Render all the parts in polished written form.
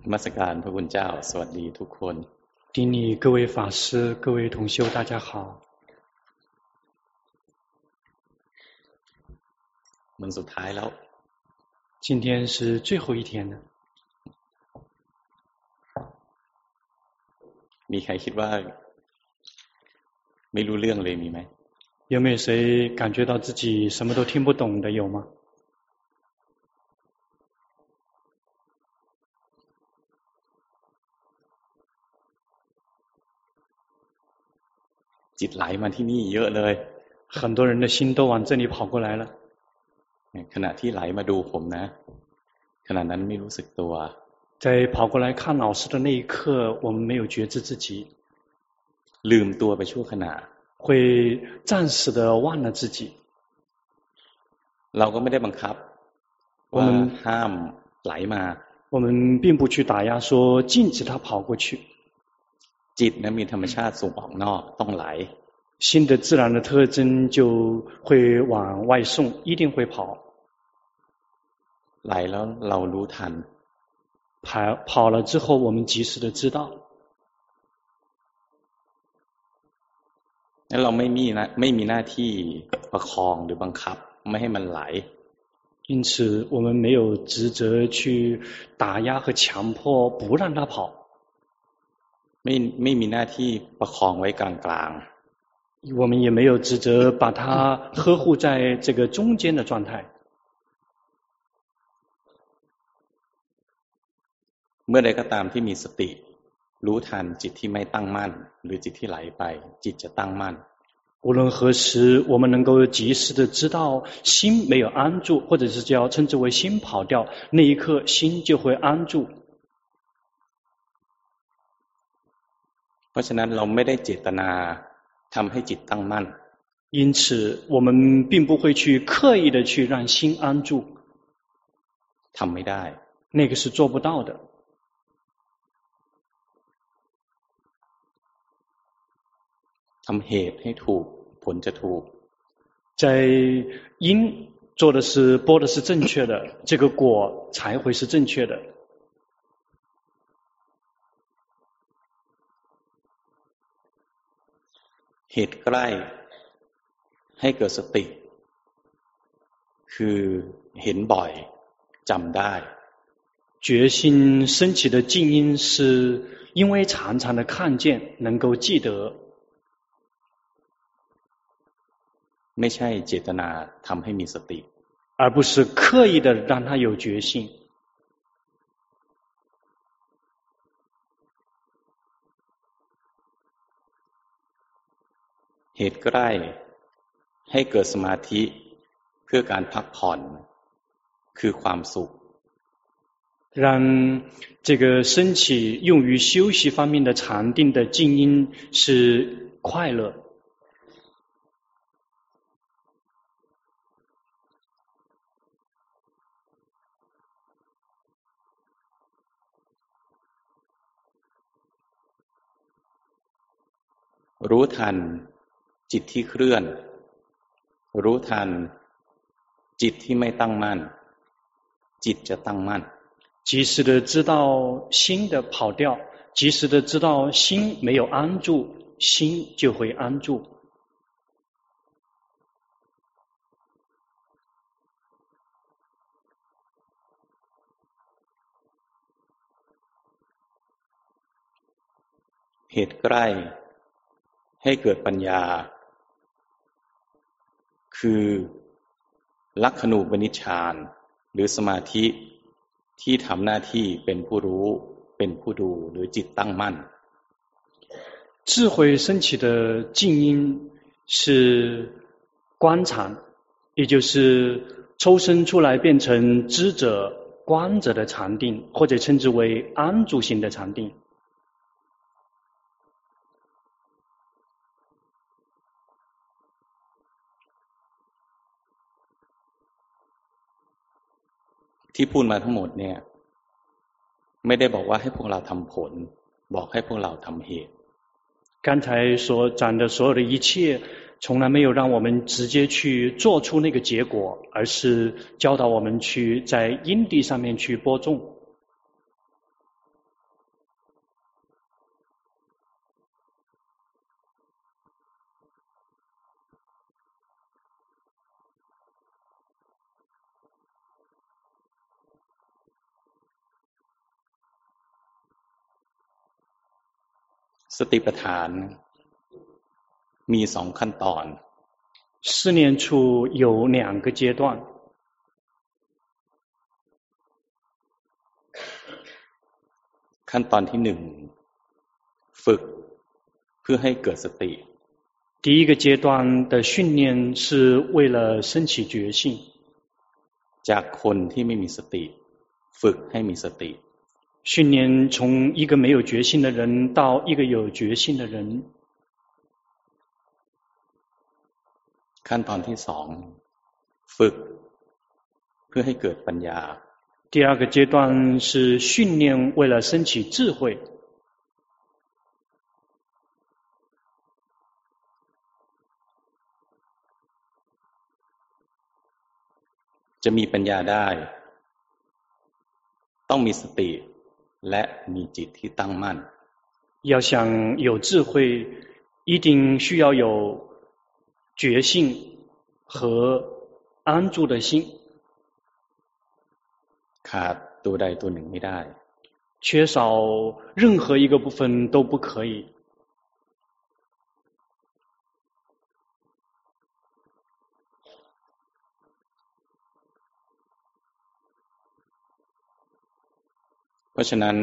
นมัสการพระคุณเจ้าสวัสดีทุกคน顶礼各位法师，各位同修，大家好。 มันสุดท้ายแล้ว今天是最后一天了。 มีใครคิดว่าไม่รู้เรื่องเลยมีไหม有没有谁感觉到自己什么都听不懂的有吗？ จิตไหลมาที่นี่เยอะเลย很多人的心都往这里跑过来了。 ขณะที่ไหลมาดูผมนะขณะนั้นไม่รู้สึกตัว在跑过来看老师的那一刻，我们没有觉知自己， ลืมตัวไปชั่วขณะ会暂时的忘了自己。 เราก็ไม่ได้บังคับว่าห้ามไหลมา我们并不去打压说禁止他跑过去。 จิตนั้นมีธรรมชาติส่งออกนอกต้องไหล心的自然的特征就会往外送，一定会跑。 ไหลแล้วเรารู้ทัน跑了之后，我们及时的知道。 แล้วเราไม่มีหน้าที่ประคองหรือบังคับไม่ให้มันไหล因此我们没有职责去打压和强迫不让它跑。 ไม่มีหน้าที่ประคองไว้กลางๆ我们也没有职责把它呵护在这个中间的状态。 เมื่อใดก็ตามที่มีสติรู้ทันจิตที่ไม่ตั้งมั่นหรือจิตที่ไหลไปจิตจะตั้งมั่น无论何时我们能够及时的知道心没有安住，或者是叫称之为心跑掉，那一刻心就会安住。 เพราะฉะนั้นเราไม่ได้เจตนาทำให้จิตตั้งมั่น因此我们并不会去刻意的去让心安住， ทำไม่ได้那个是做不到的。 ทำเหตุให้ถูกผลจะถูก在因做的是播的是正确的，这个果才会是正确的。 เหตุใกล้ให้เกิดสติคือเห็นบ่อยจำได้觉性升起的静因是因为常常的看见能够记得， ไม่ใช่เจตนาทำให้มีสติ而不是刻意的让他有觉性。 เหตุใกล้ให้เกิดสมาธิเพื่อการพักผ่อนคือความสุข让这个升起用于休息方面的禅定的静因是快乐。 รู้ทันจิตที่เคลื่อนรู้ทันจิตที่ไม่ตั้งมั่นจิตจะตั้งมั่น及时的知道心的跑掉，及时的知道心没有安住，心就会安住。 เหตุใกล้ให้เกิดปัญญาคือลักขณูปนิชฌานหรือสมาธิที่ทำหน้าที่เป็นผู้รู้เป็นผู้ดูหรือจิตตั้งมั่น智慧升起的静因是观禅，也就是抽身出来变成知者观者的禅定，或者称之为安住型的禅定。 ที่พูดมาทั้งหมดเนี่ยไม่ได้บอกว่าให้พวกเราทำผลบอกให้พวกเราทำเหตุ刚才所讲的所有的一切从来没有让我们直接去做出那个结果，而是教导我们去在因地上面去播种。 สติปัฏฐานมีสองขั้นตอน四念处有两个阶段。 ขั้นตอนที่หนึ่งฝึกเพื่อให้เกิดสติ第一个阶段的训练是为了升起觉性。 จากคนที่ไม่มีสติฝึกให้มีสติ训练从一个没有觉性的人到一个有觉性的人。 ขั้นตอนที่สองฝึกเพื่อให้เกิดปัญญา第二个阶段是训练为了升起智慧。 จะมีปัญญาได้ต้องมีสติและมีจิตที่ตั้งมั่น要想有智慧一定需要有觉性和安住的心ขาดตัวใดตัวหนึ่งไม่ได้缺少任何一个部分都不可以เพราะฉะนั้น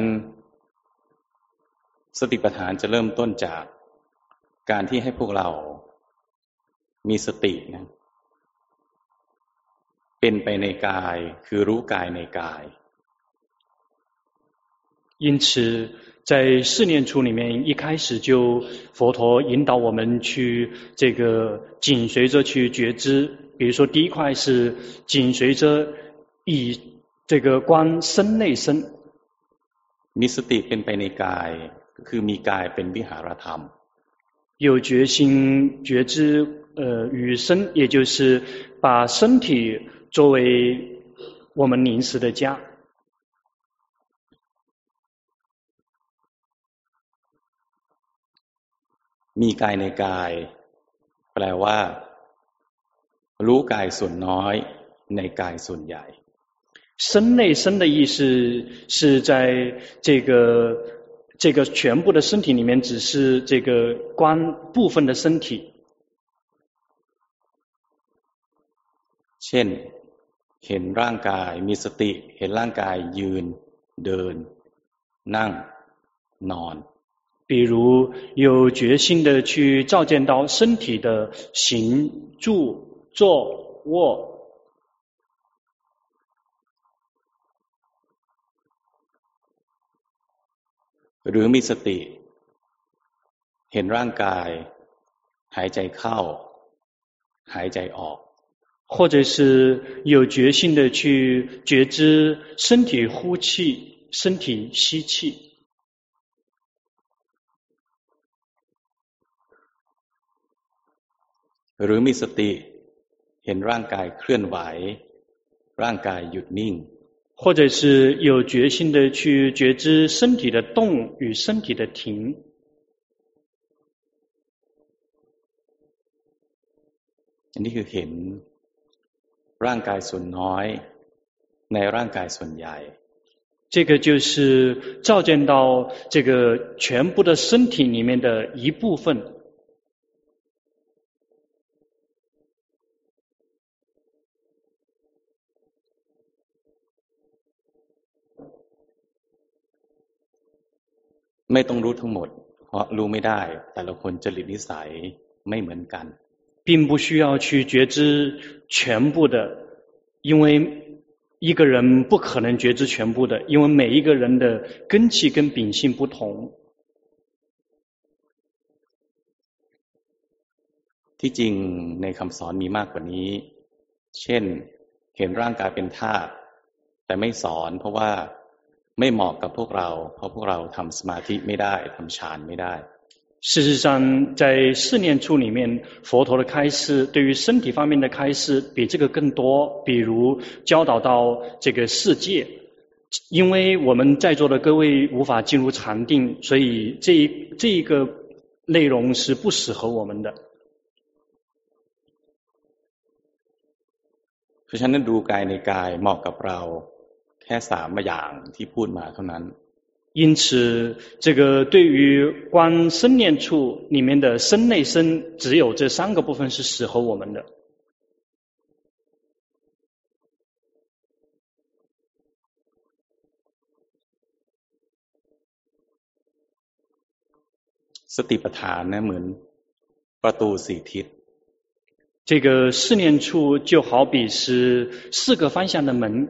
สติปัฏฐานจะเริ่มต้นจากการที่ให้พวกเรามีสตินะเป็นไปในกายคือรู้กายในกาย因此在四念处里面一开始就佛陀引导我们去这个紧随着去觉知比如说第一块是紧随着以这个观身内身มีสติเป็นไปในกายคือมีกายเป็นวิหารธรรม有觉心觉知与身也就是把身体作为我们临时的家มีกายในกายแปลว่ารู้กายส่วนน้อยในกายส่วนใหญ่身内身的意思是在这个全部的身体里面只是这个观部分的身体เช่นเห็นร่างกายมีสติเห็นร่างกายยืนเดินนั่งนอน比如有决心的去照见到身体的行住坐卧หรือมีสติเห็นร่างกายหายใจเข้าหายใจออก或者是有决心的去觉知身体呼气身体吸气หรือมีสติเห็นร่างกายเคลื่อนไหวร่างกายหยุดนิ่ง或者是有决心的去觉知身体的动与身体的停อันนี้คือเห็นร่างกายส่วนน้อยในร่างกายส่วนใหญ่这个就是照见到这个全部的身体里面的一部分ไม่ต้องรู้ทั้งหมดเพราะรู้ไม่ได้แต่ละคนจริตนิสัยไม่เหมือนกัน并不需要去觉知全部的因为一个人不可能觉知全部的因为每一个人的根器跟秉性不同ที่จริงในคำสอนมีมากกว่านี้เช่นเห็นร่างกายเป็นธาตุแต่ไม่สอนเพราะว่าไม่เหมาะกับพวกเราเพราะพวกเราทำสมาธิไม่ได้ทำฌานไม่ได้事实上在四念处里面佛陀的开示对于身体方面的开示比这个更多比如教导到这个世界因为我们在座的各位无法进入禅定所以这一个内容是不适合我们的เพราะฉะนั้นดูกายในกายเหมาะกับเราแค่3อย่างที่พูดมาเท่านั้น因此，这个对于观身念处里面的身内身，只有这3个部分是适合我们的。 สติปัฏฐานนะเหมือนประตู4ทิศ这个四念处就好比是4个方向的门。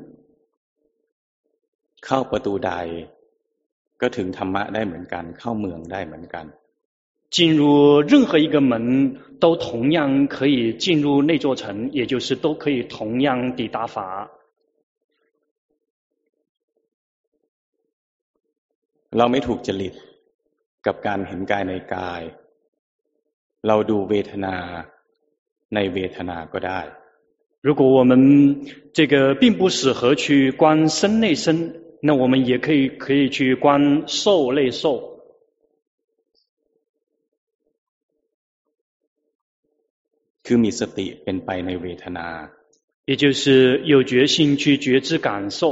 เข้าประตูใดก็ถึงธรรมะได้เหมือนกันเข้าเมืองได้เหมือนกัน进入任何一个门都同样可以进入那座城，也就是都可以同样抵达法。 เราไม่ถูกจริตกับการเห็นกายในกายเราดูเวทนาในเวทนาก็ได้如果我们这个并不适合去观身内身，那我们也可以去观受内受。 คือมีสติเป็นไปในเวทนา也就是有决心去觉知感受。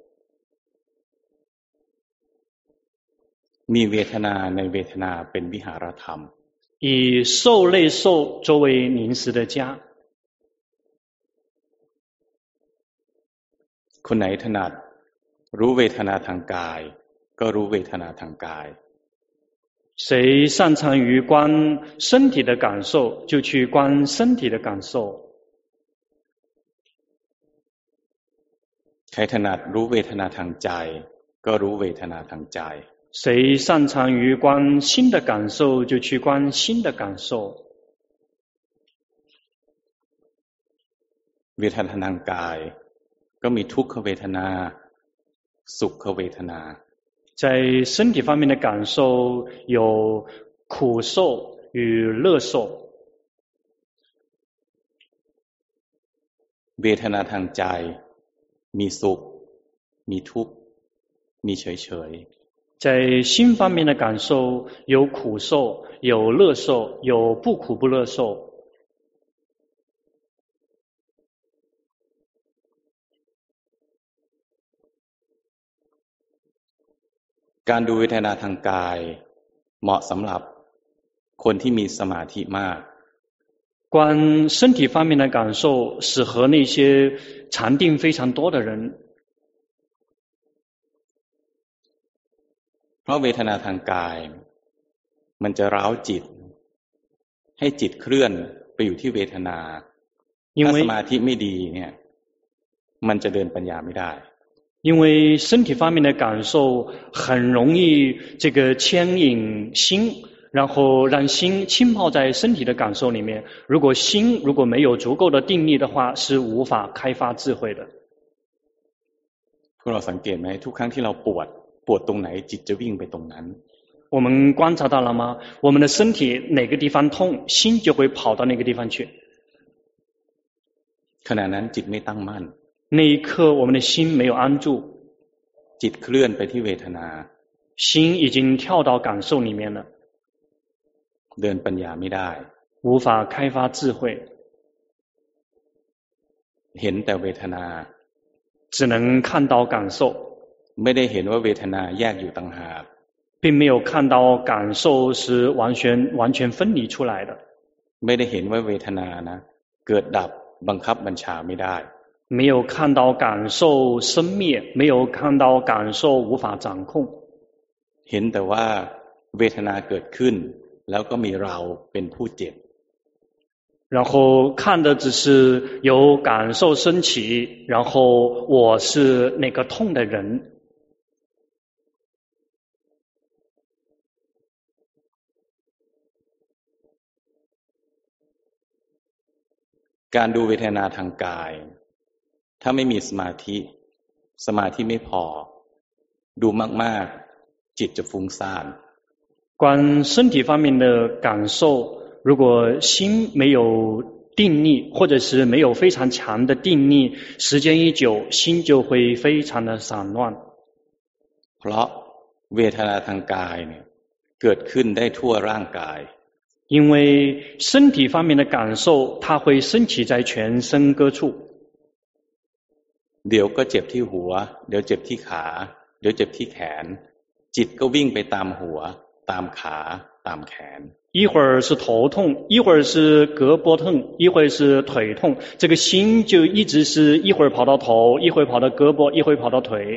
มีเวทนาในเวทนาเป็นวิหารธรรม以受内受作为临时的家。 คนไหนถนัดรู้เวทนาทางกายก็รู้เวทนาทางกาย谁擅长于观身体的感受，就去观身体的感受。 ใครถนัดรู้เวทนาทางใจก็รู้เวทนาทางใจ谁擅长于观心的感受，就去观心的感受。 เวทนาทางกายก็มีทุกขเวทนาสุขเวทนา在身体方面的感受有苦受与乐受。 เวทนาทางใจมีสุขมีทุกข์มีเฉย在心方面的感受有苦受有乐受有不苦不乐受。 การดูเวทนาทางกายเหมาะสำหรับคนที่มีสมาธิมาก观身体方面的感受适合那些禅定非常多的人。 เพราะเวทนาทางกายมันจะร้าวจิตให้จิตเคลื่อนไปอยู่ที่เวทนาถ้าสมาธิไม่ดีเนี่ยมันจะเดินปัญญาไม่ได้因为身体方面的感受很容易这个牵引心，然后让心浸泡在身体的感受里面。如果心如果没有足够的定力的话，是无法开发智慧的。 พวกเราสังเกตไหมทุกครั้งที่เราปวดตรงไหนจิตจะวิ่งไปตรงนั้น我们观察到了吗？我们的身体哪个地方痛，心就会跑到那个地方去。 ขณะนั้นจิตไม่ตั้งมั่น那一刻我们的心没有安住， จิตเคลื่อนไปที่เวทนา心已经跳到感受里面了， เดินปัญญาไม่ได้无法开发智慧， เห็นแต่เวทนา只能看到感受， ไม่ได้เห็นว่าเวทนาแยกอยู่ต่างหาก并没有看到感受是完全分离出来的， ไม่ได้เห็นว่าเวทนานะเกิดดับบังคับบัญชาไม่ได้没有看到感受生灭，没有看到感受无法掌控， เห็นแต่ว่าเวทนาเกิดขึ้นแล้วก็มีเราเป็นผู้เจ็บ然后看的只是有感受升起，然后我是那个痛的人。 การดูเวทนาทางกายถ้าไม่มีสมาธิไม่พอดูมากๆจิตจะฟุ้งซ่าน观身体方面的感受，如果心没有定力，或者是没有非常强的定力，时间一久，心就会非常的散乱。 เพราะเวทนาทางกายเนี่ยเกิดขึ้นได้ทั่วร่างกาย因为身体方面的感受，它会升起在全身各处。 เดี๋ยวก็เจ็บที่หัวเดี๋ยวเจ็บที่ขาเดี๋ยวเจ็บที่แขนจิตก็วิ่งไปตามหัวตามขาตามแขน一会儿是头痛，一会儿是胳膊痛，一会儿是腿痛，这个心就一直是一会儿跑到头，一会儿跑到胳膊，一会儿跑到腿。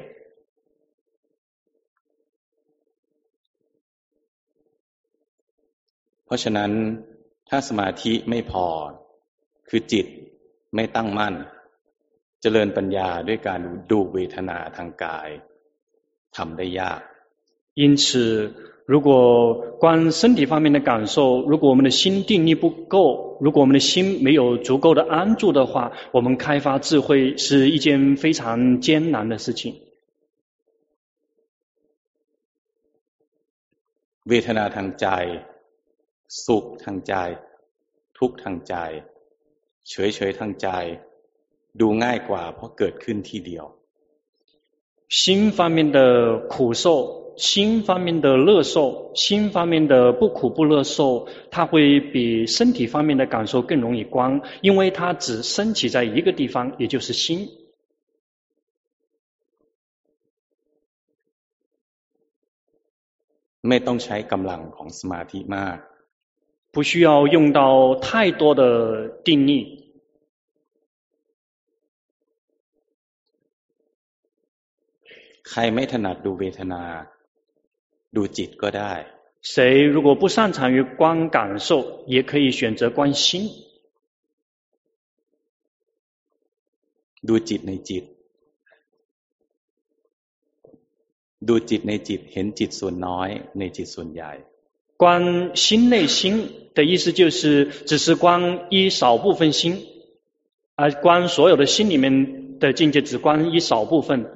เพราะฉะนั้นถ้าสมาธิไม่พอคือจิตไม่ตั้งมั่นเจริญปัญญาด้วยการดูเวทนาทางกายทำได้ยาก因此如果光身体方面的感受，如果我们的心定力不够，如果我们的心没有足够的安住的话，我们开发智慧是一件非常艰难的事情。 เวทนาทางใจสุขทางใจทุกข์ทางใจเฉยๆทางใจดูง่ายกว่าเพราะเกิดขึ้นทีเดียว心方面的苦受，心方面的乐受，心方面的不苦不乐受，它会比身体方面的感受更容易观，因为它只升起在一个地方，也就是心。 ไม่ต้องใช้กำลังของสมาธิมาก不需要用到太多的定力。 ใครไม่ถนัดดูเวทนาดูจิตก็ได้谁如果不擅长于观感受，也可以选择观心。 ดูจิตในจิตดูจิตในจิตเห็นจิตส่วนน้อยในจิตส่วนใหญ่观心内心的意思就是只是观一少部分心，而观所有的心里面的境界只观一少部分。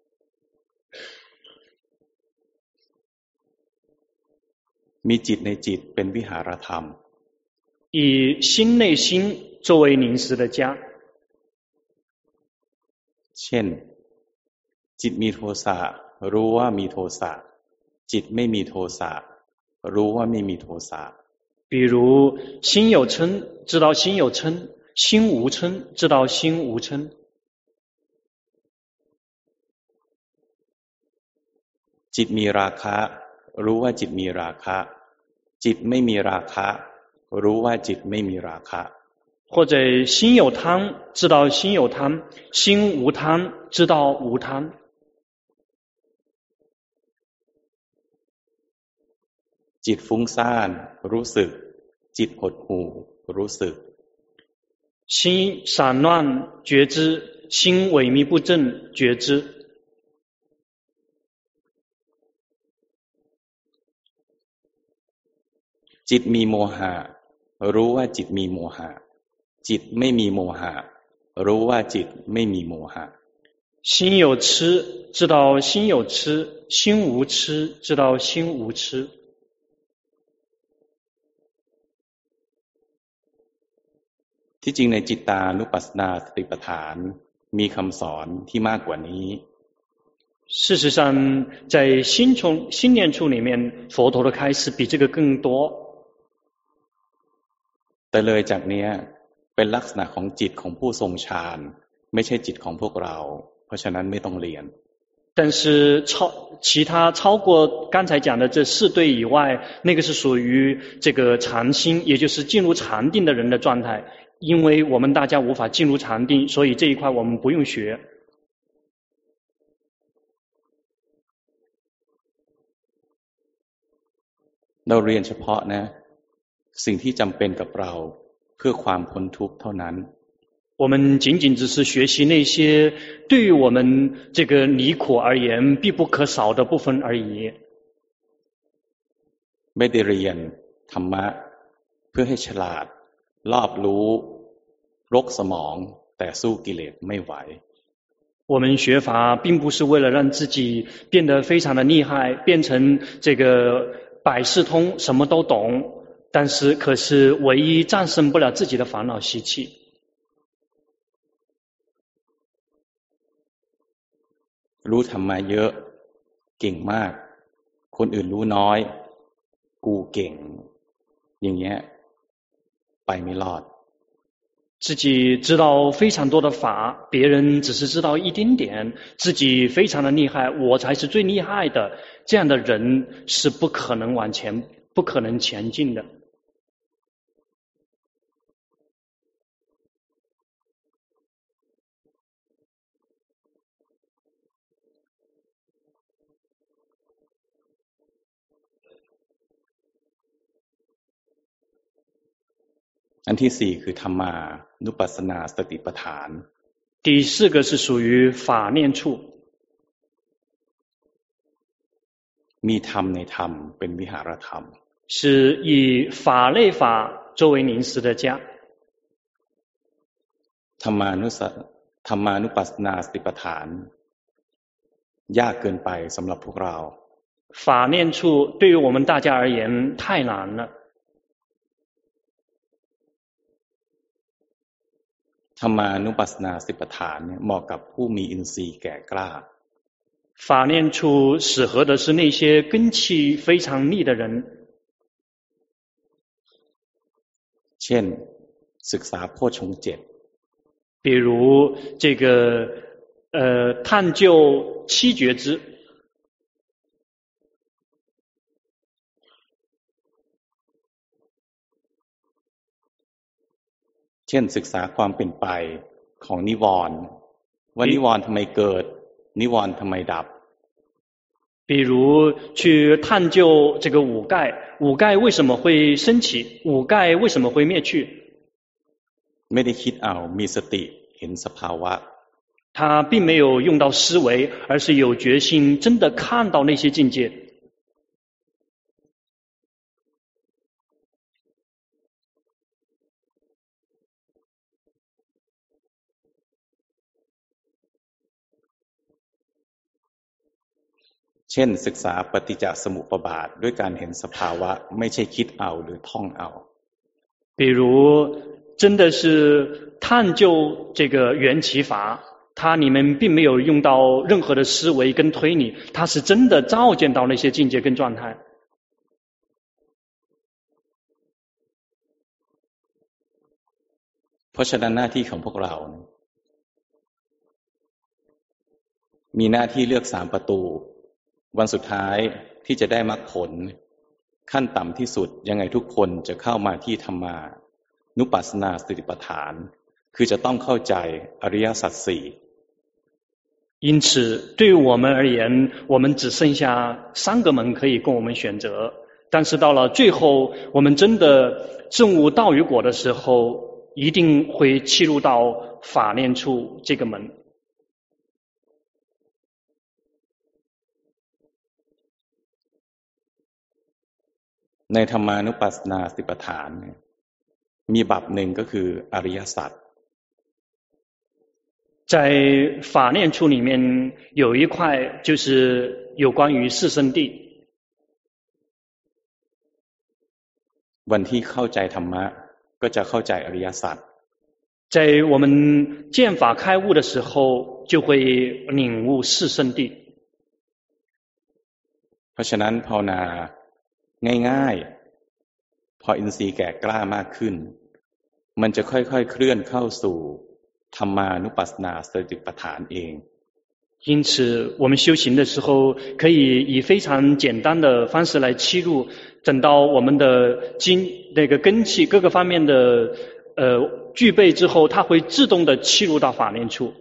มีจิตในจิตเป็นวิหารธรรม以心内心作为临时的家。 เช่นจิตมีโทสะรู้ว่ามีโทสะจิตไม่มีโทสะรู้ว่าไม่มีโทสะ比如心有嗔知道心有嗔，心无嗔知道心无嗔。 จิตมีราคะรู้ว่าจิตมีราคะจิตไม่มีราคะรู้ว่าจิตไม่มีราคะ或者心有贪知道心有贪，心无贪知道无贪。 จิตฟุ้งซ่านรู้สึกจิตหดหู่รู้สึก心散乱觉知，心萎靡不振觉知。 จิตมีโมหะรู้ว่าจิตมีโมหะจิตไม่มีโมหะรู้ว่าจิตไม่มีโมหะ心有痴知道心有痴，心无痴知道心无痴。 ที่จริงในจิตตานุปัสสนาสติปัฏฐานมีคำสอนที่มากกว่านี้事实上在心念处里面，佛陀的开示比这个更多。 แต่เลยจากนี้เป็นลักษณะของจิตของผู้ทรงฌานไม่ใช่จิตของพวกเราเพราะฉะนั้นไม่ต้องเรียน但是其他超过刚才讲的这4对以外，那个是属于这个禅心，也就是进入禅定的人的状态。因为我们大家无法进入禅定，所以这一块我们不用学。 เราเรียนเฉพาะนะสิ่งที่จำเป็นกับเราเพื่อความพ้นทุกข์เท่านั้น我们仅仅只是学习那些对于我们这个离苦而言必不可少的部分而已。 ไม่ได้เรียนธรรมะเพื่อให้ฉลาดรอบรู้รกสมองแต่สู้กิเลสไม่ไหว我们学法并不是为了让自己变得非常的厉害，变成这个百事通什么都懂，但是可是唯一战胜不了自己的烦恼习气。 รู้ธรรมะเยอะเก่งมากคนอื่นรู้น้อยกูเก่งอย่างเงี้ยไปไม่รอด自己知道非常多的法，别人只是知道一丁点，自己非常的厉害，我才是最厉害的，这样的人是不可能不可能前进的。 อันที่สี่คือธรรมานุปัสสนาสติปัฏฐาน第四个是属于法念处， มีธรรมในธรรมเป็นวิหารธรรม是以法类法作为临时的家。 ธรรมานุปัสสนาสติปัฏฐานยากเกินไปสำหรับพวกเรา法念处对于我们大家而言太难了。 ธรรมานุปัสสนาสติปัฏฐานเนี่ยเหมาะกับผู้มีอินทรีย์แก่กล้า法念处适合的是那些根气非常利的人， เช่นศึกษาโพชฌงค์เจ็ด比如这个探究七觉支， เช่นศึกษาความเป็นไปของนิวรณ์ว่านิวรณ์ทำไมเกิดนิวรณ์ทำไมดับ比如去探究这个五盖，五盖为什么会升起，五盖为什么会灭去。 ไม่ได้คิดเอามีสติเห็นสภาวะ他并没有用到思维，而是有决心真的看到那些境界。 เช่นศึกษาปฏิจจสมุปบาทด้วยการเห็นสภาวะไม่ใช่คิดเอาหรือท่องเอา比如真的是探究这个缘起法，它里面并没有用到任何的思维跟推理，它是真的照见到那些境界跟状态。 เพราะฉะนั้นหน้าที่ของพวกเรามีหน้าที่เลือก3ประตูวันสุดท้ายที่จะได้มรรคผลขั้นต่ำที่สุดยังไงทุกคนจะเข้ามาที่ธรรมานุปัสสนาสติปัฏฐานคือจะต้องเข้าใจอริยสัจสี่因此，对于我们而言，我们只剩下3个门可以供我们选择。但是到了最后，我们真的证悟道与果的时候，一定会契入到法念处这个门。 ในธรรมานุปัสสนาสติปัฏฐานมีบัพหนึ่งก็คืออริยสัจ在法念处里面有一块就是有关于四圣谛。 วันที่เข้าใจธรรมะก็จะเข้าใจอริยสัจ在我们见法开悟的时候，就会领悟四圣谛。 เพราะฉะนั้นภาวนาง่ายๆพออินทรีย์แก่กล้ามากขึ้นมันจะค่อยๆเคลื่อนเข้าสู่ธรรมานุปัสสนาสติปัฏฐานเอง因此，我们修行的时候，可以以非常简单的方式来切入，等到我们的那个根气各个方面的具备之后，它会自动的切入到法念处。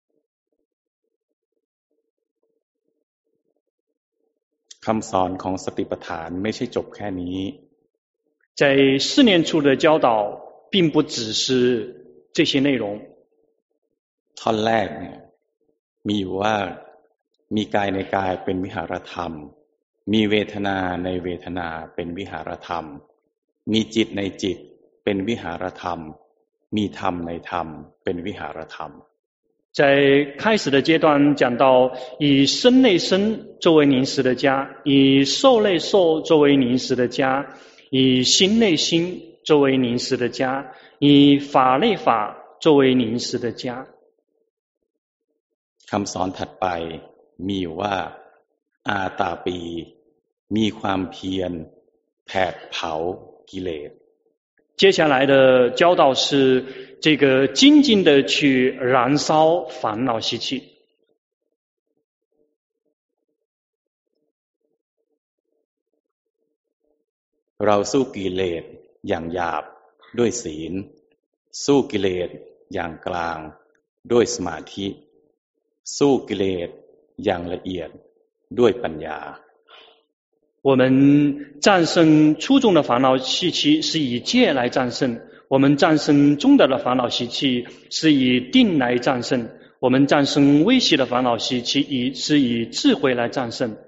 คำสอนของสติปัฏฐานไม่ใช่จบแค่นี้在四念处的教导，并不只是这些内容。 ท่อนแรกเนี่ยมีอยู่ว่ามีกายในกายเป็นวิหารธรรมมีเวทนาในเวทนาเป็นวิหารธรรมมีจิตในจิตเป็นวิหารธรรมมีธรรมในธรรมเป็นวิหารธรรม在开始的阶段讲到，以身内身作为临时的家，以受内受作为临时的家，以心内心作为临时的家，以法内法作为临时的家。 คำสอนถัดไปมีอยู่ว่าอาตาปีมีความเพียรแผดเผากิเลส接下来的教导是这个精进的去燃烧烦恼习气。 เราสู้กิเลสอย่างหยาบด้วยศีลสู้กิเลสอย่างกลางด้วยสมาธิสู้กิเลสอย่างละเอียดด้วยปัญญา我们战胜粗重的烦恼习气是以戒来战胜，我们战胜重大的烦恼习气是以定来战胜，我们战胜微细的烦恼习气是以智慧来战胜。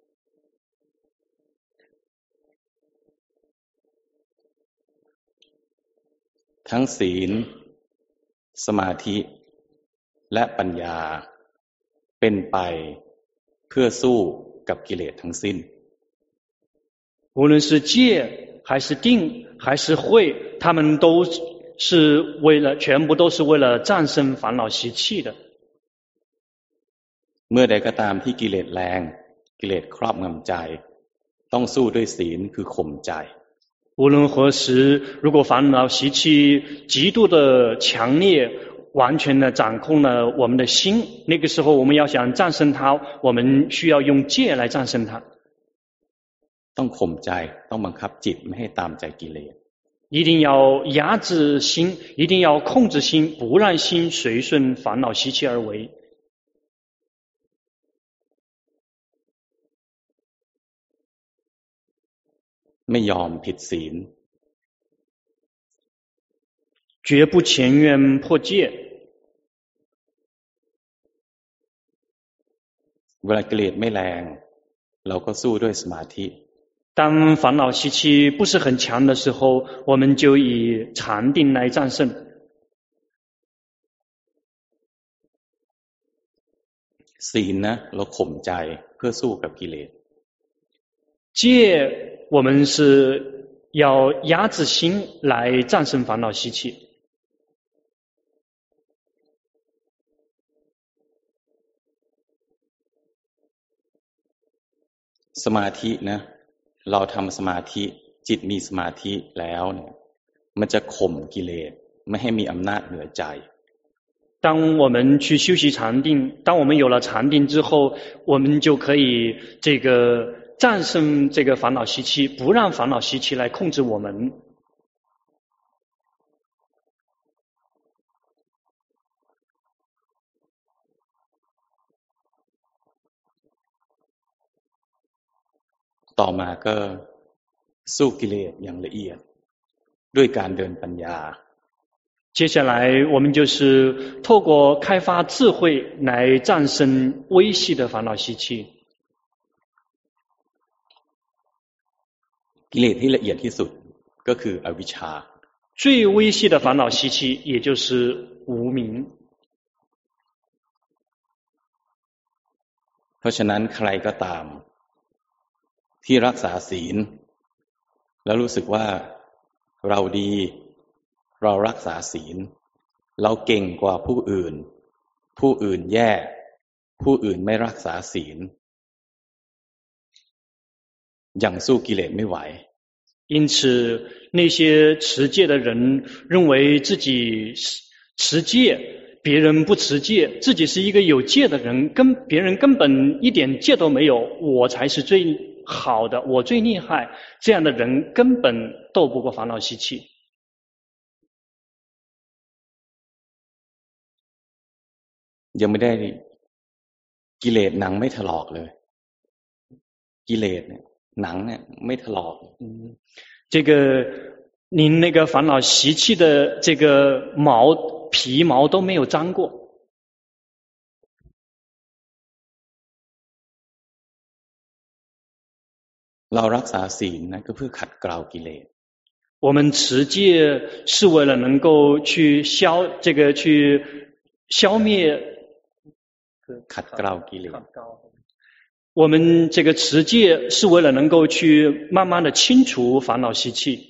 ทั้งศีลสมาธิและปัญญาเป็นไปเพื่อสู้กับกิเลสทั้งสิ้น无论是戒还是定还是慧，他们都是为了全部都是为了战胜烦恼习气的。 เมื่อใดก็ตามที่กิเลสแรงกิเลสครอบงำใจต้องสู้ด้วยศีลคือข่มใจ无论何时，如果烦恼习气极度的强烈，完全的掌控了我们的心，那个时候我们要想战胜它，我们需要用戒来战胜它。 ต้องข่มใจต้องบังคับจิตไม่ให้ตามใจกิเลส一定要压制心，一定要控制心，不让心随顺烦恼习气而为。 ไม่ยอมผิดศีล绝不前愿破戒。 เวลากิเลสไม่แรงเราก็สู้ด้วยสมาธิ当烦恼习气不是很强的时候，我们就以禅定来战胜。 ศีลนะเราข่มใจเพื่อสู้กับกิเลส戒我们是要压制心来战胜烦恼习气。 สมาธินะเราทำสมาธิจิตมีสมาธิแล้วเนี่ยมันจะข่มกิเลสไม่ให้มีอำนาจเหนือใจ当我们去修习禅定，当我们有了禅定之后，我们就可以战胜这个烦恼习气，不让烦恼习气来控制我们。 ต่อมาก็สู้กิเลสอย่างละเอียดด้วยการเดินปัญญา接下来我们就是透过开发智慧来战胜微细的烦恼习气。 กิเลสที่ละเอียดที่สุดก็คืออวิชชา最微细的烦恼习气也就是无明。 เพราะฉะนั้นใครก็ตามที่รักษาศีลแล้วรู้สึกว่าเราดีเรารักษาศีลเราเก่งกว่าผู้อื่นผู้อื่นแย่ผู้อื่นไม่รักษาศีลยังสู้กิเลสไม่ไหว因此那些持戒的人认为自己持戒别人不持戒，自己是一个有戒的人，跟别人根本一点戒都没有，我才是最好的，我最厉害，这样的人根本斗不过烦恼习气。 ยังไม่ได้กิเลสหนังไม่ถลอกเลยกิเลสเนี่ยหนังเนี่ยไม่ถลอก这个您那个烦恼习气的这个皮毛都没有沾过。 เรารักษาศีลนะก็เพื่อขัดเกลากิเลส我们持戒是为了能够去消灭ขัดเกลากิเลส我们这个持戒是为了能够去慢慢的清除烦恼习气。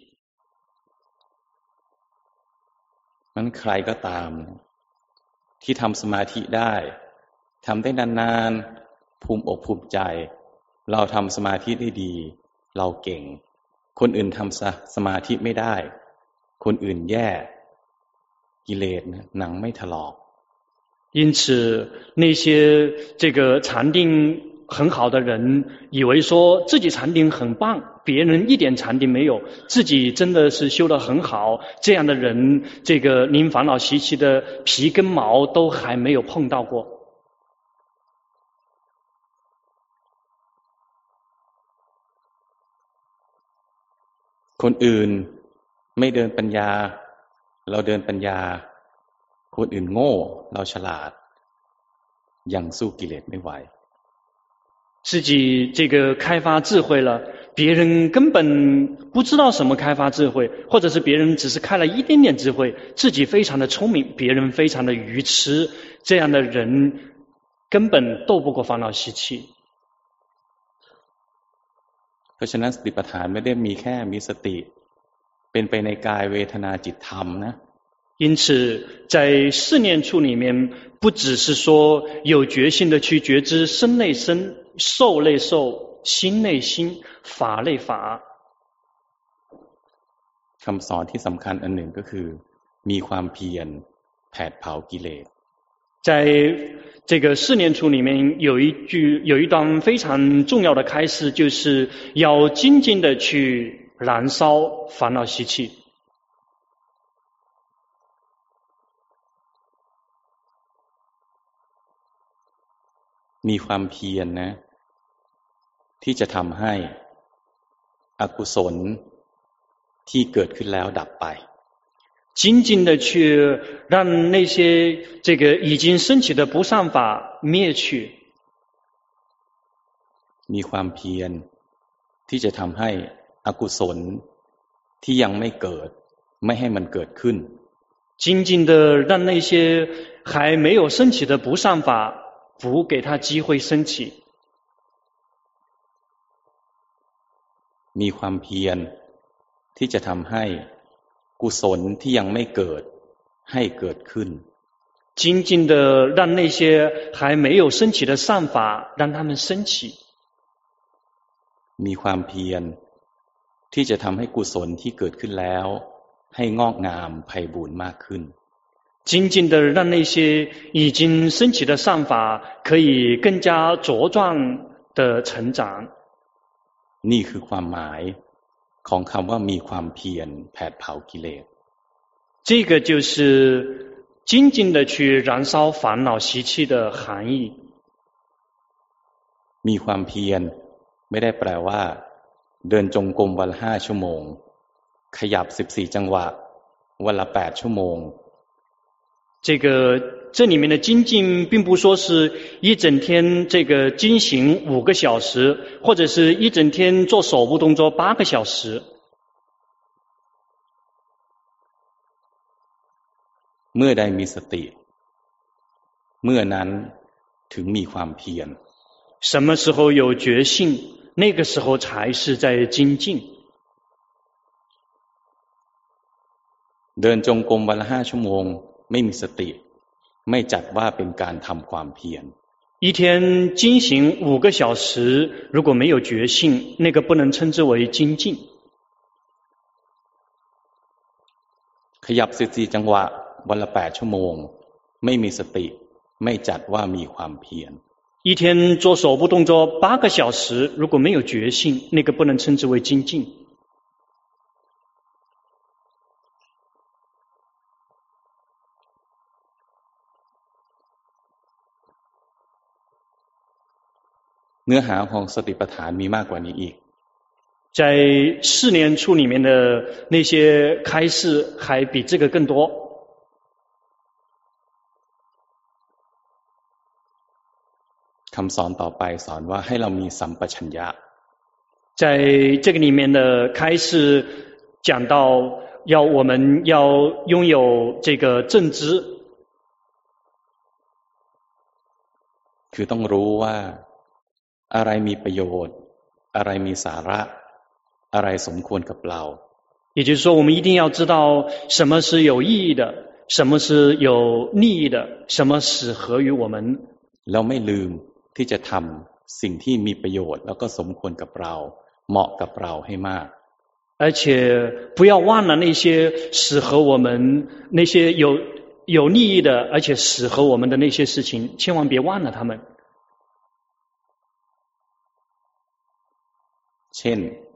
นั้นใครก็ตามที่ทำสมาธิได้ทำได้นานๆภูมิอกภูมิใจเราทำสมาธิได้ดีเราเก่งคนอื่นทำสมาธิไม่ได้คนอื่นแย่กิเลสนะหนังไม่ถลอก因此，那些这个禅定很好的人，以为说自己禅定很棒，别人一点禅定没有，自己真的是修得很好。这样的人，这个连烦恼习气的皮跟毛都还没有碰到过。 คนอื่นไม่เดินปัญญาเราเดินปัญญาคนอื่นโง่เราฉลาดยังสู้กิเลสไม่ไหว自己这个开发智慧了，别人根本不知道什么开发智慧，或者是别人只是开了一点点智慧，自己非常的聪明，别人非常的愚痴，这样的人根本斗不过烦恼习气。 เพราะฉะนั้นสติปัฏฐานไม่ได้มีแค่มีสติเป็นไปในกายเวทนาจิตธรรมนะ因此，在四念处里面，不只是说有决心的去觉知身内身、受内受、心内心、法内法。 คำสอนที่สำคัญอันหนึ่งก็คือมีความเพียรแผดเผากิเลส在这个四念处里面有一段非常重要的开示，就是要精进的去燃烧烦恼习气。 มีความเพียรนะที่จะทำให้อกุศลที่เกิดขึ้นแล้วดับไป精进的去让那些这个已经升起的不善法灭去。 มีความเพียรที่จะทำให้อกุศลที่ยังไม่เกิดไม่ให้มันเกิดขึ้น精进的让那些还没有升起的不善法不给他机会升起。 มีความเพียรที่จะทำให้กุศลที่ยังไม่เกิดให้เกิดขึ้น精进的让那些还没有升起的善法让他们升起。 มีความเพียรที่จะทำให้กุศลที่เกิดขึ้นแล้วให้งอกงามไพบูรย์มากขึ้น精进的让那些已经升起的善法可以更加茁壮的成长。 นี่คือความหมายของคำว่ามีความเพียรแผดเผากิเลส这个就是精进的去燃烧烦恼习气的含义。 มีความเพียรไม่ได้แปลว่าเดินจงกรมวันละ5 ชั่วโมงขยับ14 จังหวะวันละ8 ชั่วโมง这里面的精进并不说是一整天这个精行5个小时，或者是一整天做手部动作8个小时。 เมื่อใดมีสติเมื่อนั้นถึงมีความเพียร什么时候有觉性，那个时候才是在精进。 เดินจงกรมวันละ5 ชั่วโมงไม่มีสติไม่จัดว่าเป็นการทำความเพียร一天精行5个小时，如果没有觉性，那个不能称之为精进。 ขยับ14 จังหวะวันละ8 ชั่วโมงไม่มีสติไม่จัดว่ามีความเพียร一天做手部动作8个小时，如果没有觉性，那个不能称之为精进。 เนื้อหาของสติปัฏฐานมีมากกว่านี้อีก在四念处里面的那些开示还比这个更多。 คำสอนต่อไปสอนว่าให้เรามีสัมปชัญญะ在这个里面的开示讲到我们要拥有这个正知คือต้องรู้ว่าอะไรมีประโยชน์อะไรมีสาระอะไรสมควรกับเรา也就是说我们一定要知道什么是有意义的什么是有利益的什么适合于我们แล้วไม่ลืมที่จะทำสิ่งที่มีประโยชน์แล้วก็สมควรกับเราเหมาะกับเราให้มาก而且不要忘了那些适合我们那些有利益的，而且适合我们的那些事情，千万别忘了他们。 เช่น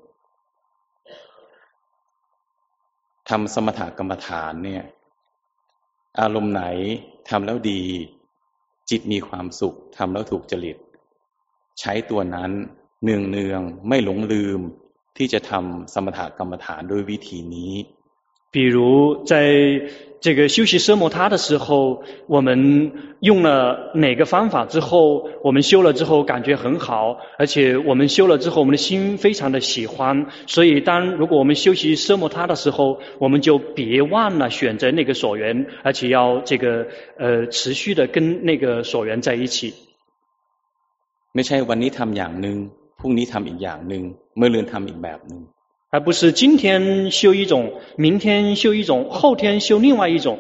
ทำสมถกรรมฐานเนี่ยอารมณ์ไหนทำแล้วดีจิตมีความสุขทำแล้วถูกจริตใช้ตัวนั้นเนืองๆไม่หลงลืมที่จะทำสมถกรรมฐานด้วยวิธีนี้比如在这个修习奢摩他的时候，我们用了哪个方法之后，我们修了之后感觉很好，而且我们修了之后，我们的心非常的喜欢。所以，如果我们修习奢摩他的时候，我们就别忘了选择那个所缘，而且要持续的跟那个所缘在一起。 ไม่ใช่วันนี้ทำอย่างนึงพรุ่งนี้ทำอีกอย่างนึงเมื่อเรือนทำอีกแบบนึง而不是今天修一种，明天修一种，后天修另外一种。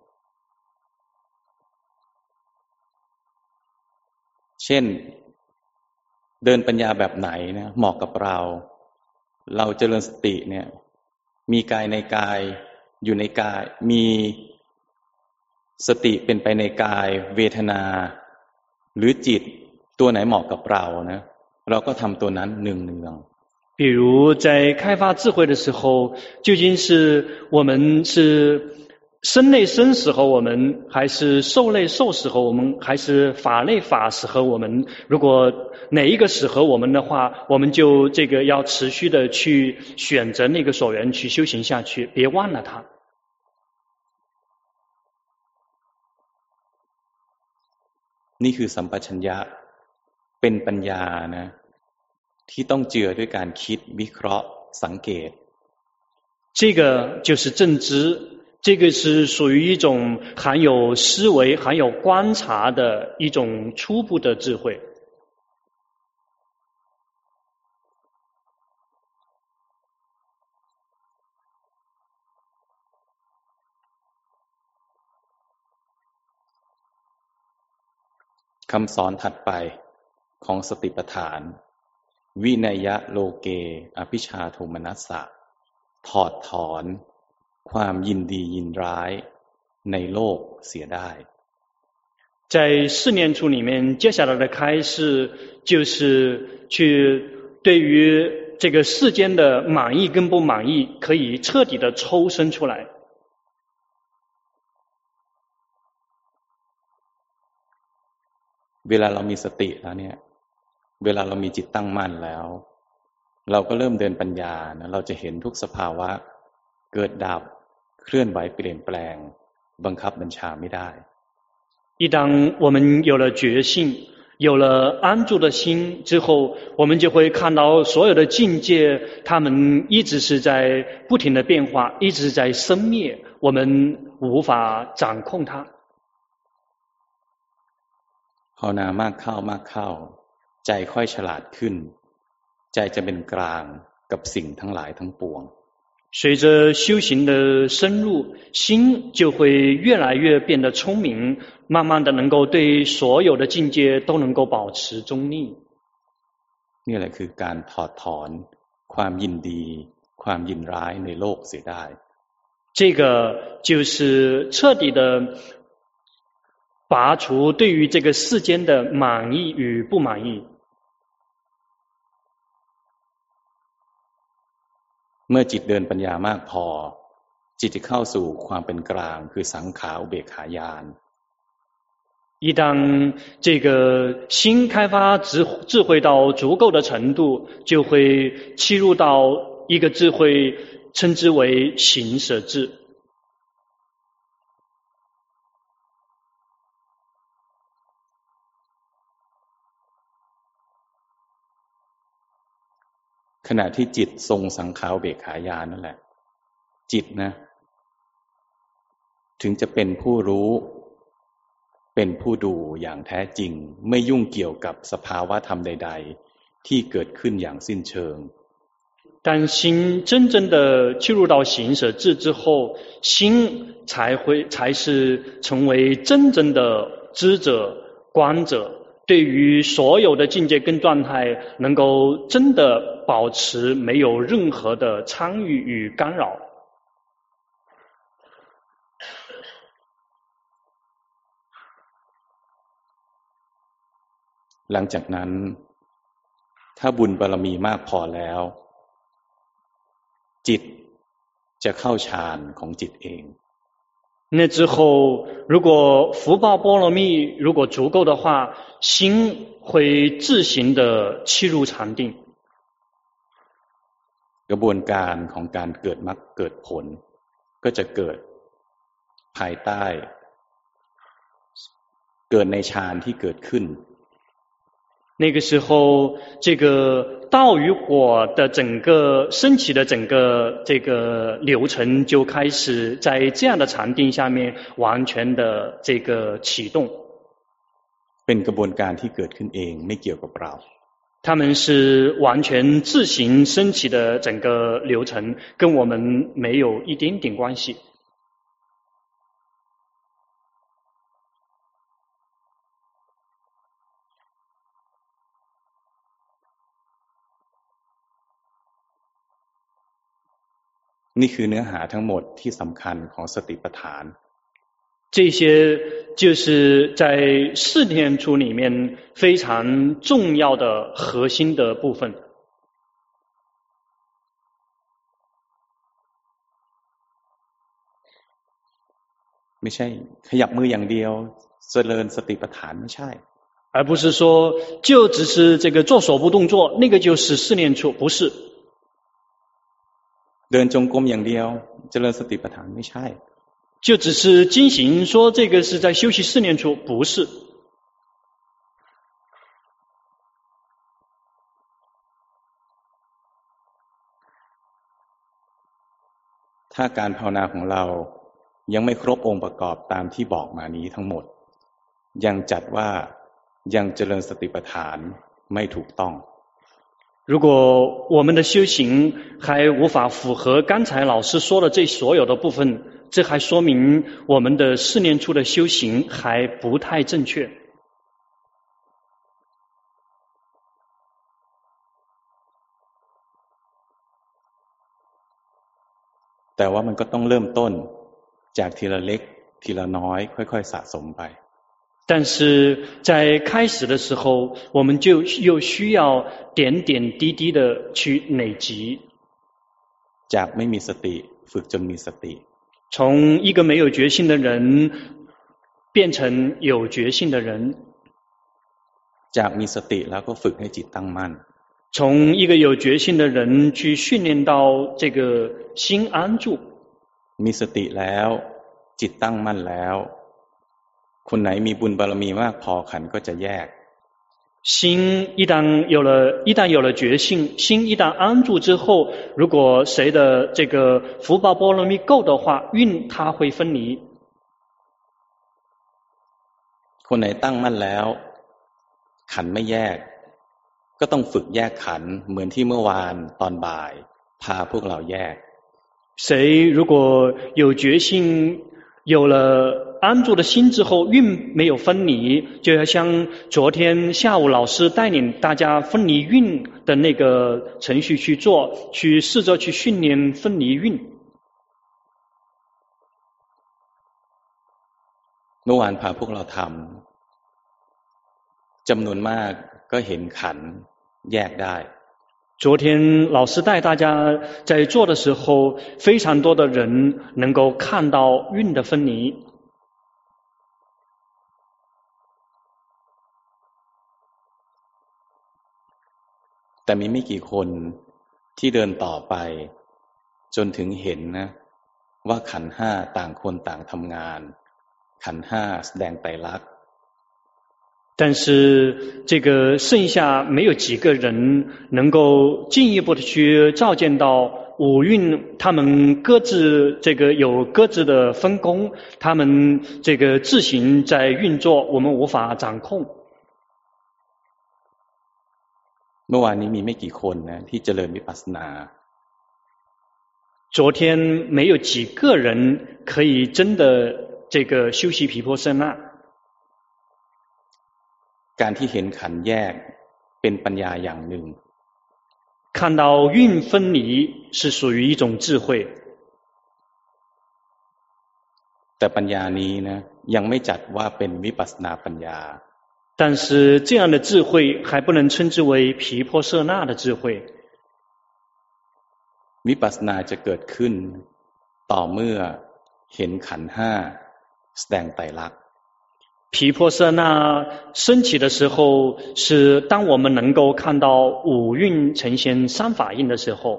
เช่นเดินปัญญาแบบไหนนะเหมาะกับเราเจริญสติเนี่ยมีกายในกายอยู่ในกายมีสติเป็นไปในกายเวทนาหรือจิตตัวไหนเหมาะกับเรานะเราก็ทำตัวนั้นเนืองๆ比如在开发智慧的时候，究竟是我们是身内身适合我们，还是受内受适合我们，还是法内法适合我们？如果哪一个适合我们的话，我们就要持续的去选择那个所缘去修行下去，别忘了它。 นี่คือสัมปชัญญะเป็นปัญญานะที่ต้องเจือด้วยการคิดวิเคราะห์สังเกต这个就是正知，这个是属于一种含有思维、含有观察的一种初步的智慧。 คำสอนถัดไปของสติปัฏฐานวินัยโลเกอภิชาโทมนัสสะถอดถอนความยินดียินร้ายในโลกเสียได้在四念处里面，接下来的开示就是去对于这个世间的满意跟不满意，可以彻底的抽身出来。 เวลาเรามีสติแล้วเนี่ยเวลาเรามีจิตตั้งมั่นแล้วเราก็เริ่มเดินปัญญานะเราจะเห็นทุกสภาวะเกิดดับเคลื่อนไหวเปลี่ยนแปลงบังคับบัญชาไม่ได้一当我们有了觉性，有了安住的心之后，我们就会看到所有的境界，它们一直是在不停的变化，一直在生灭，我们无法掌控它。 ภาวนามากเข้ามากเข้าใจค่อยฉลาดขึ้นใจจะเป็นกลางกับสิ่งทั้งหลายทั้งปวง随着修行的深入，心就会越来越变得聪明，慢慢的能够对所有的境界都能够保持中立。 นี่แหละคือการถอดถอนความยินดีความยินร้ายในโลกเสียได้这个就是彻底的拔除对于这个世间的满意与不满意。 เมื่อจิตเดินปัญญามากพอจิตจะเข้าสู่ความเป็นกลางคือสังขาอุเบกขญาณ一当这个心开发智慧到足够的程度，就会切入到一个智慧，称之为行舍智。 ขณะที่จิตทรงสังขารอุเบกขาญาณนั่นแหละจิตนะถึงจะเป็นผู้รู้เป็นผู้ดูอย่างแท้จริงไม่ยุ่งเกี่ยวกับสภาวะธรรมใดๆที่เกิดขึ้นอย่างสิ้นเชิง当心真正的切入到行舍智之后，心才是成为真正的知者、观者， 对于所有的境界跟状态，能够真的保持没有任何的参与与干扰。 หลังจากนั้นถ้าบุญบารมีมากพอแล้วจิตจะเข้าฌานของจิตเอง那之后，如果福报波罗蜜如果足够的话，心会自行的契入禅定。 กระบวนการของการเกิดมรรคเกิดผลก็จะเกิดภายใต้เกิดในฌานที่เกิดขึ้น那个时候，这个道与果的整个升起的整个这个流程就开始在这样的禅定下面完全的这个启动。 เป็นกระบวนการที่เกิดขึ้นเองไม่เกี่ยวกับเรา他们是完全自行升起的整个流程，跟我们没有一点点关系。 นี่คือเนื้อหาทั้งหมดที่สำคัญของสติปัฏฐาน这些就是在四念处里面非常重要的核心的部分。 ไม่ใช่ขยับมืออย่างเดียวเจริญสติปัฏฐานไม่ใช่而不是说就只是这个做手部动作，那个就是四念处，不是。 เดินจงกรมอย่างเดียวเจริญสติปัฏฐานไม่ใช่就只是经行说这个是在修习四念处，不是。 ถ้าการภาวนาของเรายังไม่ครบองค์ประกอบตามที่บอกมานี้ทั้งหมดยังจัดว่ายังเจริญสติปัฏฐานไม่ถูกต้อง如果我们的修行还无法符合刚才老师说的这所有的部分，这还说明我们的四念处的修行还不太正确。 แต่ว่ามันก็ต้องเริ่มต้นจากทีละเล็กทีละน้อยค่อยๆสะสมไป但是在开始的时候，我们就又需要点点滴滴的去累积。 จากไม่มีสติฝึกจนมีสติ从一个没有决心的人变成有决心的人。 จากมีสติแล้วก็ฝึกให้จิตตั้งมั่น从一个有决心的人去训练到这个心安住。 มีสติแล้วจิตตั้งมั่นแล้วคนไหนมีบุญบารมีมากพอขันธ์ก็จะแยก心一旦有了决心，心一旦安住之后，如果谁的这个福报波罗蜜够的话，运它会分离。 คนไหนตั้งมั่นแล้วขันธ์ไม่แยกก็ต้องฝึกแยกขันธ์เหมือนที่เมื่อวานตอนบ่ายพาพวกเราแยก谁如果有决心，有了安住的心之后，运没有分离，就要像昨天下午老师带领大家分离运的那个程序去做，去试着去训练分离运。 เมื่อวานพาพวกเราทำจำนวนมากก็เห็นขันธ์แยกได้昨天老师带大家在做的时候，非常多的人能够看到运的分离。 แต่มีไม่กี่คนที่เดินต่อไปจนถึงเห็นนะว่าขันธ์ห้าต่างคนต่างทำงานขันธ์ห้าแสดงไตรลักษณ์但是这个剩下没有几个人能够进一步的去照见到五蕴，他们各自这个有各自的分工，他们这个自行在运作，我们无法掌控。 เมื่อวานนี้มีไม่กี่คนนะที่เจริญวิปัสสนา昨天没有几个人可以真的这个修习毗婆舍那。 การที่เห็นขันธ์แยกเป็นปัญญาอย่างหนึ่ง看到运分离是属于一种智慧， แต่ปัญญานี้นะยังไม่จัดว่าเป็นวิปัสสนาปัญญา但是这样的智慧还不能称之为毗婆舍那的智慧。 วิปัสสนาจะเกิดขึ้นต่อเมื่อเห็นขันธ์ห้าแสดงไตรลักษณ์毗婆舍那升起的时候，是当我们能够看到五蕴呈现三法印的时候，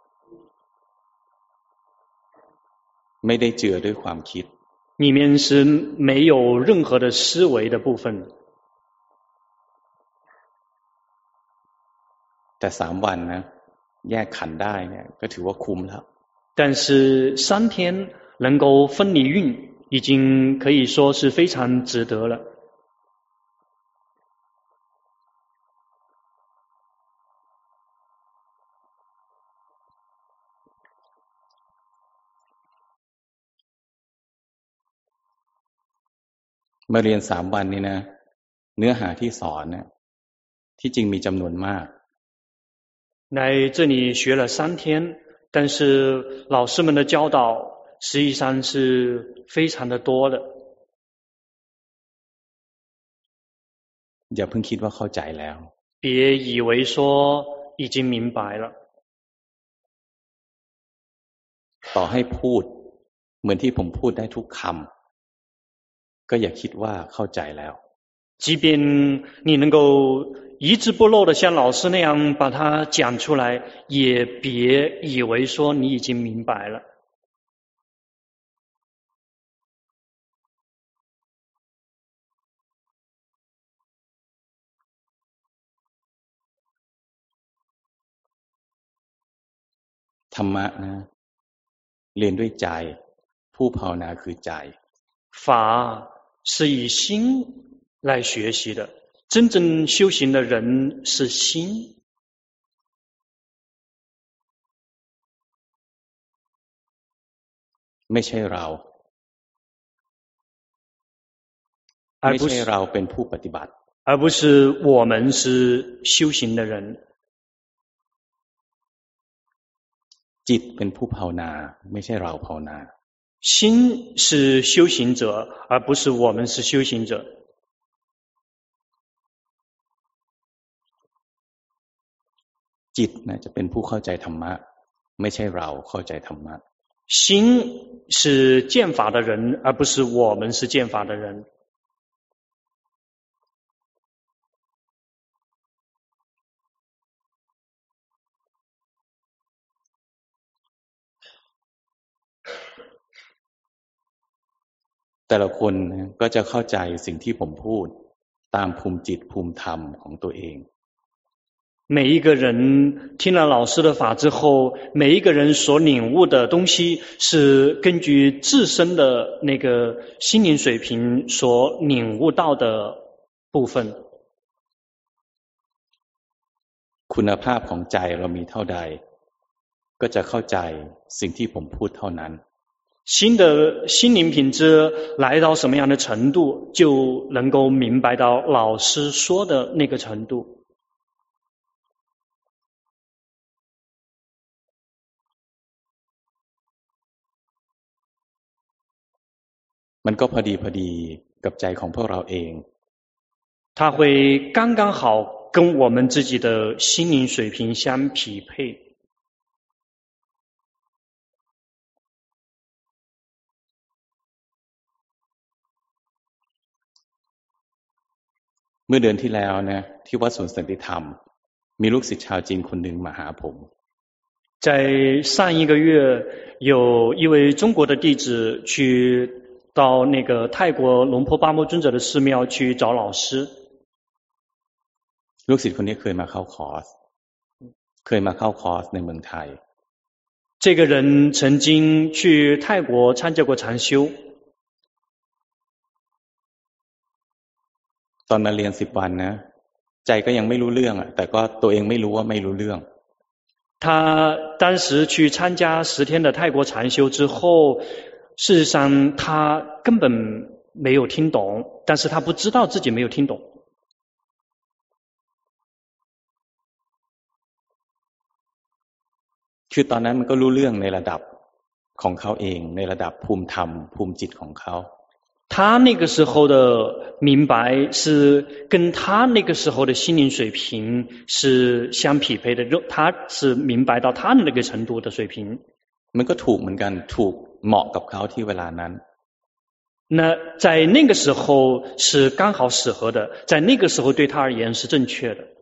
ไม่ได้เจือด้วยความคิด里面是没有任何的思维的部分。 แต่3 วันนะแยกขันธ์ได้เนี่ยก็ถือว่าคุ้มแล้ว但是3天能够分离运，已经可以说是非常值得了。 มาเรียน3 วันนี้นะเนื้อหาที่สอนเนี่ยที่จริงมีจำนวนมาก来这里学了3天，但是老师们的教导实际上是非常的多的。 อย่าเพิ่งคิดว่าเข้าใจแล้ว别以为说已经明白了， ต่อให้พูดเหมือนที่ผมพูดได้ทุกคำก็อย่าคิดว่าเข้าใจแล้ว即便你能够一字不漏的像老师那样把它讲出来，也别以为说你已经明白了。 ธรรมะนะเรียนด้วยใจผู้ภาวนาคือใจ法是以心来学习的，真正修行的人是心， ไม่ใช่เรา而ไม่不ใช่是เราเป็นผู้ปฏิบัติ而不是我们是修行的人。 จิตเป็นผู้ภาวนาไม่ใช่เราภาวนา心是修行者，而不是我们是修行者。 จิตนะจะเป็นผู้เข้าใจธรรมะไม่ใช่เราเข้าใจธรรมะ心是见法的人，而不是我们是见法的人。 แต่ละคนนะก็จะเข้าใจสิ่งที่ผมพูดตามภูมิจิตภูมิธรรมของตัวเอง每一个人听了老师的法之后，每一个人所领悟的东西是根据自身的那个心灵水平所领悟到的部分。 คุณภาพของใจเรามีเท่าใดก็จะเข้าใจสิ่งที่ผมพูดเท่านั้น心的心灵品质来到什么样的程度，就能够明白到老师说的那个程度。 มันก็พอดีกับใจของพวกเราเอง它会刚刚好跟我们自己的心灵水平相匹配。 เมื่อเดือนที่แล้วนะที่วัดสวนสันติธรรมมีลูกศิษย์ชาวจีนคนหนึ่งมาหาผม在上一个月，有一位中国的弟子去到那个泰国龙坡巴摩尊者的寺庙去找老师。 ลูกศิษย์คนนี้เคยมาเข้าคอร์สในเมืองไทย这个人曾经去泰国参加过禅修。 ตอนมาเรียน10 วันนะใจก็ยังไม่รู้เรื่องแต่ก็ตัวเองไม่รู้ว่าไม่รู้เรื่อง他当时去参加10天的泰国禅修之后，事实上他根本没有听懂，但是他不知道自己没有听懂。 คือตอนนั้นมันก็รู้เรื่องในระดับของเขาเองในระดับภูมิธรรมภูมิจิตของเขา他那个时候的明白是跟他那个时候的心灵水平是相匹配的，他是明白到他的那个程度的水平。 มันก็ถูกเหมือนกันถูกเหมาะกับเขาที่เวลานั้น那在那个时候是刚好适合的，在那个时候对他而言是正确的。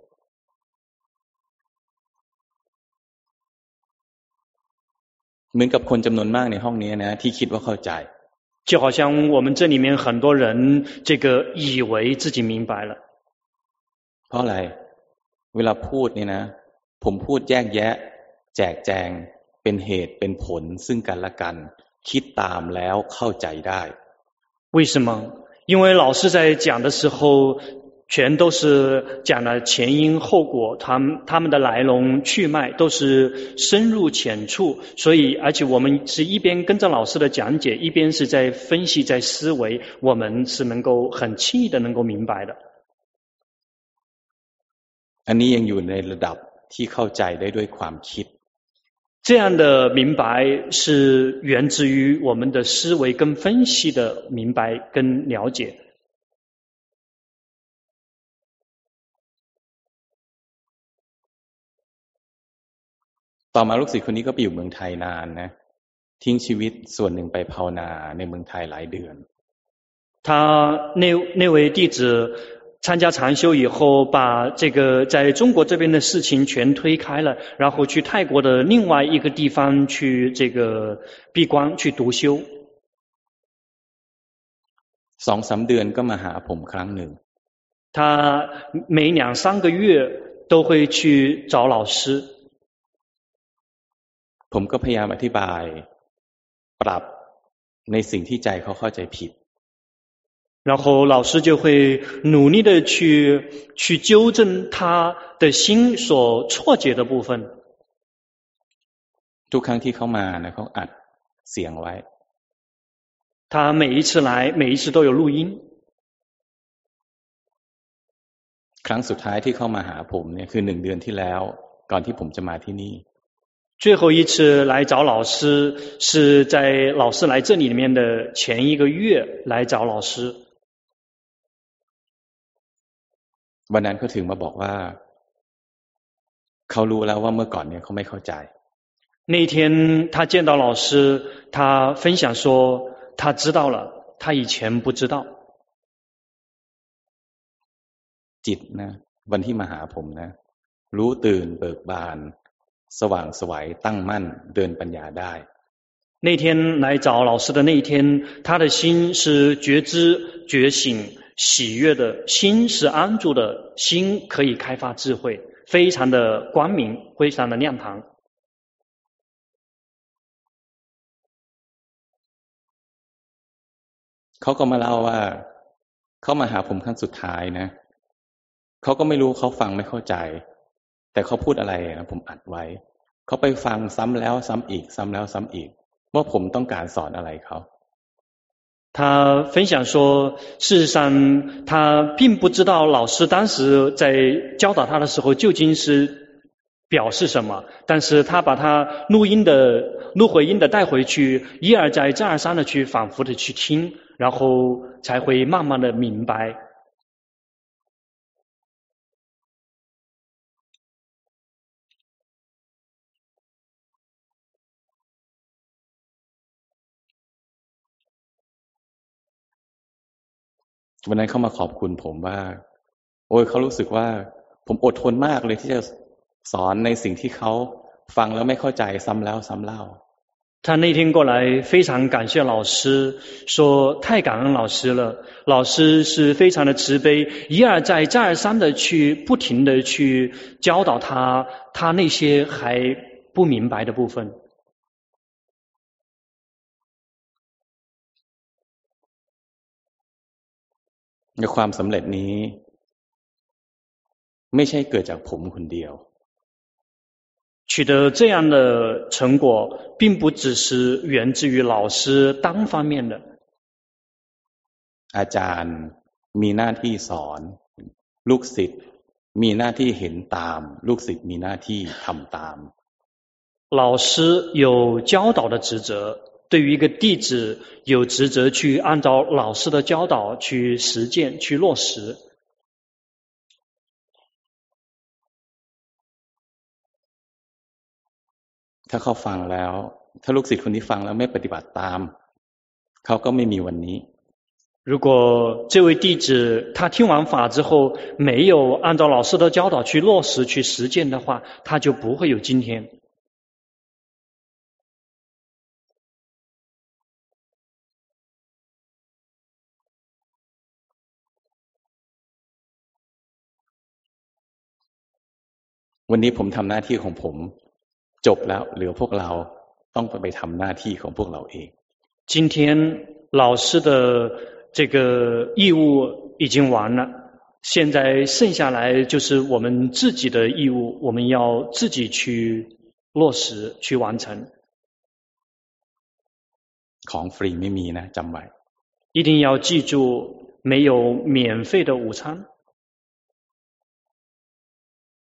เหมือนกับคนจำนวนมากในห้องนี้นะที่คิดว่าเข้าใจ就好像我们这里面很多人这个以为自己明白了。 เพราะอะไรเวลาพูดนี่นะผมพูดแยกแยะแจกแจงเป็นเหตุเป็นผลซึ่งกันและกันคิดตามแล้วเข้าใจได้为什么？因为老师在讲的时候全都是讲了前因后果，他们的来龙去脉都是深入浅出，所以而且我们是一边跟着老师的讲解，一边是在分析在思维，我们是能够很轻易的能够明白的。 อันนี้ยังอยู่ในระดับที่เข้าใจได้ด้วยความคิด这样的明白是源自于我们的思维跟分析的明白跟了解。 ต่อมาลูกศิษย์คนนี้ก็ไปอยู่เมืองไทยนานนะทิ้งชีวิตส่วนหนึ่งไปภาวนาในเมืองไทยหลายเดือน他那位弟子参加禅修以后，把这个在中国这边的事情全推开了，然后去泰国的另外一个地方去这个闭关去读修。 2-3 เดือนก็มาหาผมครั้งหนึ่ง他每2-3个月都会去找老师。 ผมก็พยายามอธิบายปรับในสิ่งที่ใจเขาเข้าใจผิด然后老师就会努力的去纠正他的心所错解的部分。 ทุกครั้งที่เขามานะเขาอัดเสียงไว้他每一次来每一次都有录音。 ครั้งสุดท้ายที่เข้ามาหาผมเนี่ยคือ1 เดือนที่แล้วก่อนที่ผมจะมาที่นี่最后一次来找老师是在老师来这里面的前1个月来找老师。 วันนั้นเขาถึงมาบอกว่าเขารู้แล้วว่าเมื่อก่อนเนี่ยเขาไม่เข้าใจ那天他见到老师，他分享说他知道了，他以前不知道。 จิตนะวันที่มาหาผมนะรู้ตื่นเบิกบานสว่างไสวตั้งมั่นเดินปัญญาได้那天来找老师的那一天，他的心是觉知觉醒喜悦的，心是安住的，心可以开发智慧，非常的光明，非常的亮堂。 เขาก็มาเล่าว่าเขามาหาผมครั้งสุดท้ายนะเขาก็ไม่รู้เขาฟังไม่เข้าใจแต่เขาพูดอะไรนะผมอัดไว้เขาไปฟังซ้ำแล้วซ้ำอีกซ้ำแล้วซ้ำอีกว่าผมต้องการสอนอะไรเขา他分享说，事实上他并不知道老师当时在教导他的时候究竟是表示什么，但是他把他录回音的带回去，一而再再而三的去反复的去听，然后才会慢慢的明白。 วันนั้นเขามาขอบคุณผมว่าโอ้ยเขารู้สึกว่าผมอดทนมากเลยที่จะสอนในสิ่งที่เขาฟังแล้วไม่เข้าใจซ้ำแล้วซ้ำเล่า他那天过来非常感谢老师，说太感恩老师了，老师是非常的慈悲，一而再再而三的去不停的去教导他那些还不明白的部分。 ในความสำเร็จนี้ไม่ใช่เกิดจากผมคนเดียว取得这样的成果并不只是源自于老师单方面的อาจารย์มีหน้าที่สอนลูกศิษย์มีหน้าที่เห็นตามลูกศิษย์มีหน้าที่ทำตาม老师有教导的职责，对于一个弟子有职责去按照老师的教导去实践、去落实。 ถ้าเขาฟังแล้วถ้าลูกศิษย์คนที่ฟังแล้วไม่ปฏิบัติตามเขาก็ไม่มีวันนี้如果这位弟子他听完法之后没有按照老师的教导去落实去实践的话，他就不会有今天。 วันนี้ผมทำหน้าที่ของผมจบแล้วเหลือพวกเราต้องไปทำหน้าที่ของพวกเราเอง今天老师的这个义务已经完了，现在剩下来就是我们自己的义务，我们要自己去落实去完成。 ของฟรีไม่มีนะจำไว้一定要记住，没有免费的午餐。